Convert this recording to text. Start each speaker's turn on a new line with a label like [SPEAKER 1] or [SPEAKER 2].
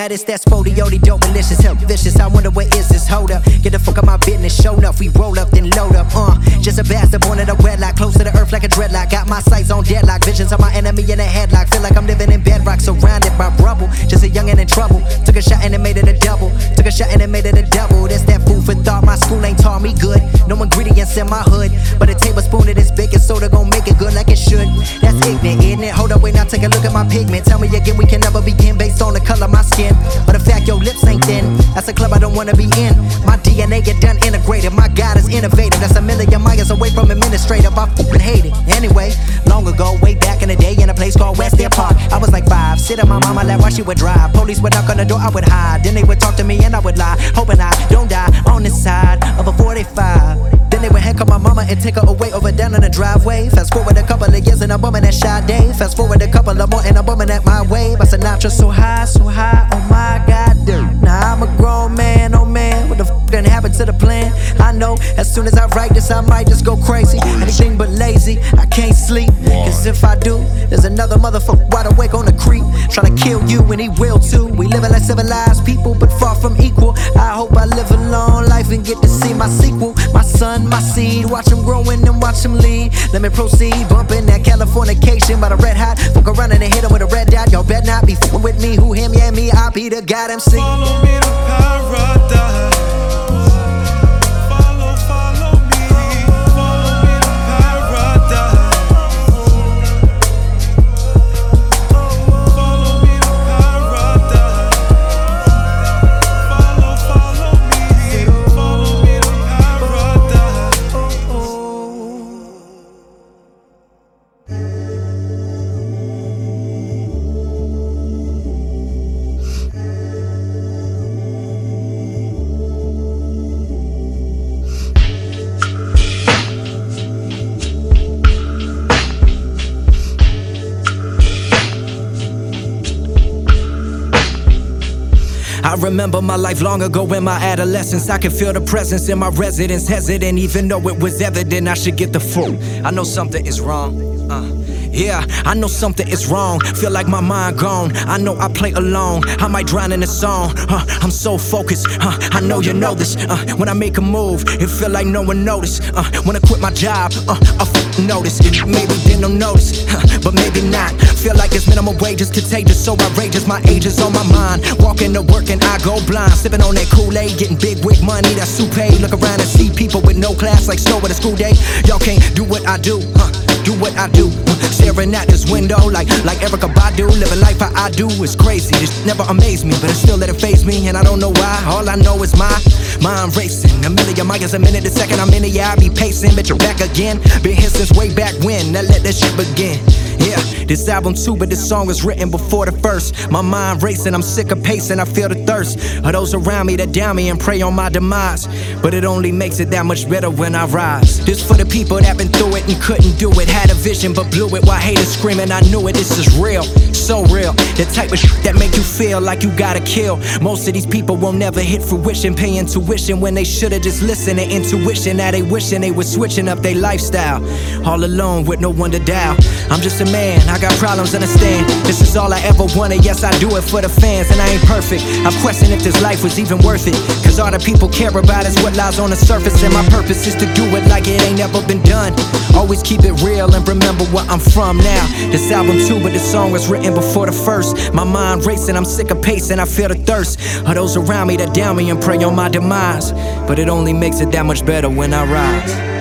[SPEAKER 1] Now this that spodiody dope malicious, hell vicious. I wonder where is this? Hold up, get the fuck out my business. Show up, we roll up, then load up. Just a bastard born in a wedlock, close to the earth like a dreadlock. Got my sights on deadlock, visions of my enemy in a headlock. Feel like I'm living in bedrock, surrounded by rubble. Just a youngin' in trouble. Took a shot and it made it a double. Took a shot and it made it a double. That's that food for thought. My school ain't taught me good. No ingredients in my hood, but a tablespoon of this baking soda gon' make it good like it should. That's ignorant, isn't it? Hold up, wait, now take a look at my pigment. Tell me again, we can never begin based on the color of my skin, or the fact your lips ain't thin. That's a club I don't wanna be in. My DNA get done integrated. My God is innovative. That's a million miles away from administrative. I fucking hate it. Anyway, long ago, way back in the day, in a place called West Air Park, I was like 5, sit on my mama lap while she would drive. Police would knock on the door, I would hide. Then they would talk to me and I would lie, hoping I don't die on this side of a 45. Then they would handcuff my mama and take her away over down in the driveway. Fast forward a couple of years and I'm bumming that Sade. Fast forward a couple of more and I'm bumming at my way. By Sinatra, so high, oh my God, dude. Now I'm a grown man, oh man, what the f done happened to the plan? I know, as soon as I write this, I might just go crazy. Anything but lazy, I can't sleep. Cause if I do, there's another motherfucker wide awake on the creek, trying to kill you and he will too. We living like civilized people, but far from equal. I hope I live a long life and get to see my sequel. My son, my seed, watch him growing and watch him lead. Let me proceed, bumping that Californication by the red hot. Fuck around and hit him with a red dot. Y'all bet not be fucking with me. Who, him, yeah, me, I be the God MC.
[SPEAKER 2] Follow me to paradise.
[SPEAKER 3] I remember my life long ago in my adolescence. I could feel the presence in my residence, hesitant, even though it was evident I should get the fruit. I know something is wrong. Yeah, I know something is wrong. Feel like my mind gone. I know I play alone. I might drown in a song. I'm so focused. I know you know this. When I make a move, it feel like no one noticed. When I quit my job, I notice. Maybe they don't notice, but maybe not. Feel like it's minimum wage is contagious, so outrageous. My age is on my mind. Walking to work and I go blind. Sipping on that Kool-Aid, getting big wig money. That's soupe. Look around and see people with no class, like snow at a school day. Y'all can't do what I do. Do what I do, staring at this window like Erykah Badu. Living life how I do is crazy. This never amazed me, but it still let it faze me, and I don't know why. All I know is my mind racing. A million miles a minute, a second I'm in it, yeah, I be pacing. But you're back again, been here since way back when. Now let that shit begin. Yeah, this album too, but this song was written before the first. My mind racing, I'm sick of pacing, I feel the thirst of those around me that down me and pray on my demise. But it only makes it that much better when I rise. This for the people that been through it and couldn't do it. Had a vision but blew it while haters screaming. I knew it, this is real, so real. The type of shit that make you feel like you gotta kill. Most of these people won't never hit fruition. Pay intuition when they should've just listened to intuition. Now they wishing they was switching up their lifestyle. All alone with no one to dial. I'm just a man, I got problems, understand. This is all I ever wanted, yes I do it for the fans. And I ain't perfect, I'm questioning if this life was even worth it. Cause all the people care about is what lies on the surface. And my purpose is to do it like it ain't never been done. Always keep it real and remember where I'm from now. This album too, but this song was written before the first. My mind racing, I'm sick of pacing, I feel the thirst of those around me that down me and pray on my demise. But it only makes it that much better when I rise.